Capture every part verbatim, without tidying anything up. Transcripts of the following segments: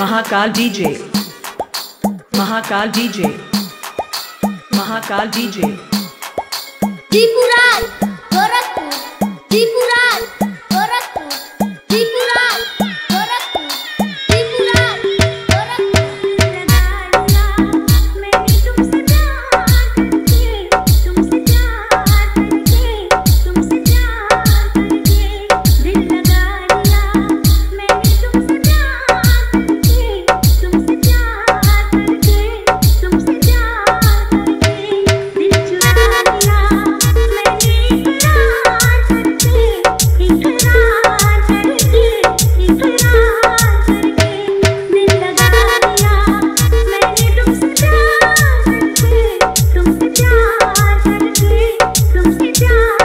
Mahakal DJ, Mahakal DJ, Mahakal DJ. Tripura Gorakhpur, Tripura Gorakhpur, Tripura Gorakhpur, Tripura Gorakhpur. लगाया मैंने तुमसे प्यार करके, तुमसे प्यार करके, तुमसे प्यार करके दिल लगा लिया। मैंने तुमसे प्यार करके, तुमसे प्यार करके, तुमसे प्यार करके दिल चुरा लिया। मैंने इकरार करके, इकरार करके, इकरार करके दिल लगा लिया। मैंने तुमसे प्यार करके, तुमसे प्यार करके, तुमसे प्यार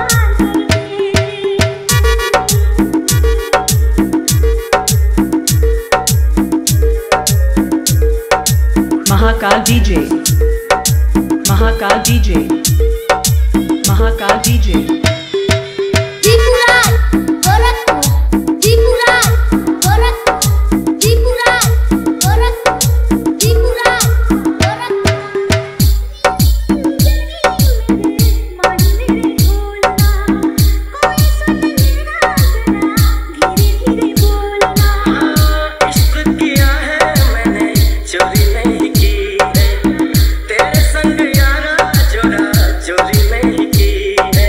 करके। Mahakal DJ, Mahakal DJ, Mahakal DJ. Tripura Gorakhpur, Tripura Gorakhpur, Tripura Gorakhpur, Tripura Gorakhpur. मान मेरे बोलना, कोई सुन मेरा जरा, धीरे धीरे बोलना। इश्क किया है मैंने, चोरी नहीं की है, तेरे संग यारा चोरा चोरी नहीं की है।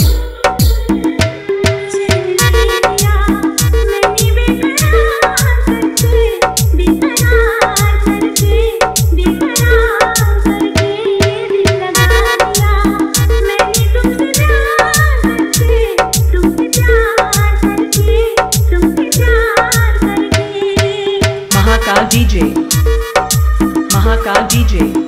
चैन लिया मैंने बेकरार करके, बेकरार करके, बेकरार करके दिल लगा लिया। मैंने तुमसे प्यार करके, तुमसे प्यार करके, तुमसे प्यार करके। Mahakal DJ, Mahakal DJ.